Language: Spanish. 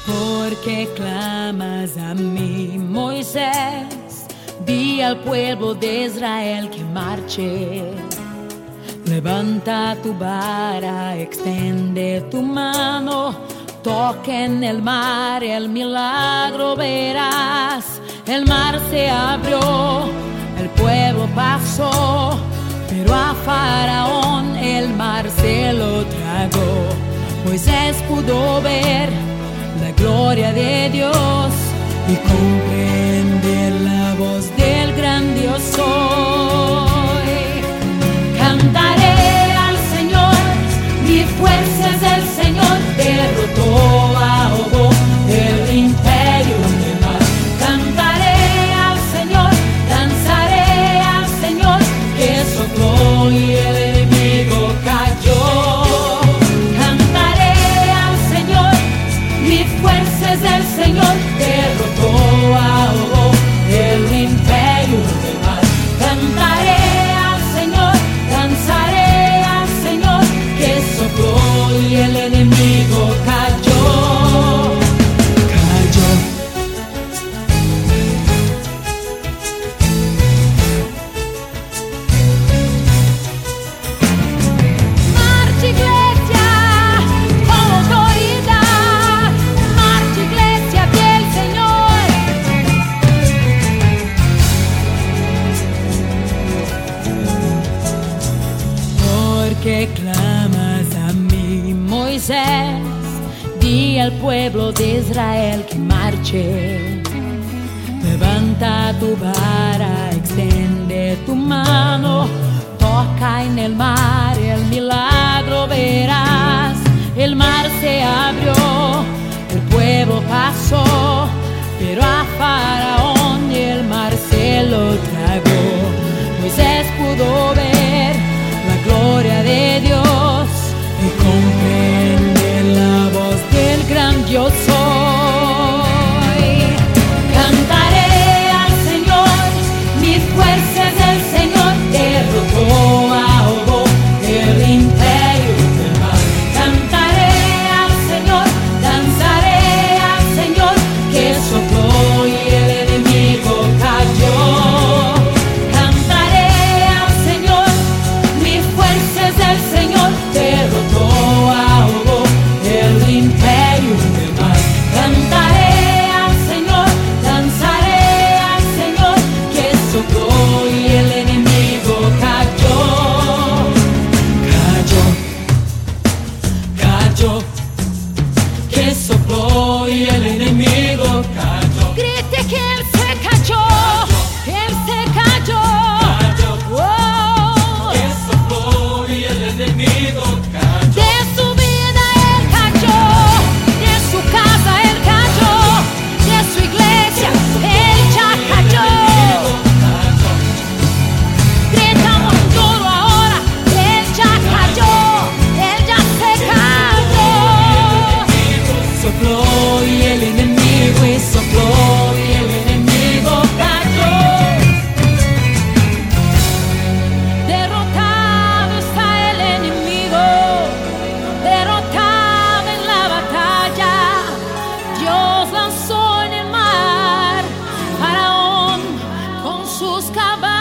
¿Por qué clamas a mí, Moisés? Di al pueblo de Israel que marche. Levanta tu vara, extiende tu mano, toca en el mar, el milagro verás. El mar se abrió, el pueblo pasó, pero a Faraón el mar se lo tragó. Moisés pudo ver la gloria de Dios y comprender la voz del gran Dios soy. Cantaré al Señor, mi fuerza es el Señor, derrotó, ahogó el imperio del mal. Cantaré al Señor, danzaré al Señor, que sopló y el enemigo cayó. Es el Señor, derrotó, ahogó el imperio del mal. Cantaré al Señor, danzaré al Señor, que sopló y el enemigo cayó. Marcha, iglesia, con autoridad. Marcha, iglesia del Señor. ¿Por qué clamas a mí, Moisés? Di al pueblo de Israel que marche. Levanta tu vara, extiende tu mano, toca en el mar, el milagro verás. El mar se abrió, el pueblo pasó, pero a Faraón el mar se lo tragó. Moisés pudo ver la gloria de Dios y comprender la voz del gran Dios soy. Cantaré al Señor, mi fuerza es el Señor, derrotó, ahogó el imperio del mal. Cantaré al Señor, danzaré al Señor, que sopló y el enemigo cayó. Cantaré al Señor, mi fuerza es el Señor, derrotó, ahogó el imperio del mal. Cantaré al Señor, danzaré al Señor, que sopló y el enemigo cayó. Cayó, que sopló y el enemigo cayó. Grite que él se cayó, él se cayó. Oh. Que sopló y el enemigo cayó. De su vida él cayó, de su casa él cayó, de su iglesia él ya cayó. Gritamos duro ahora, él ya cayó, él ya se cayó. Sopló y el enemigo y sopló y el enemigo cayó. Derrotado está el enemigo, derrotado en la batalla. Dios lanzó en el mar Faraón con sus caballos.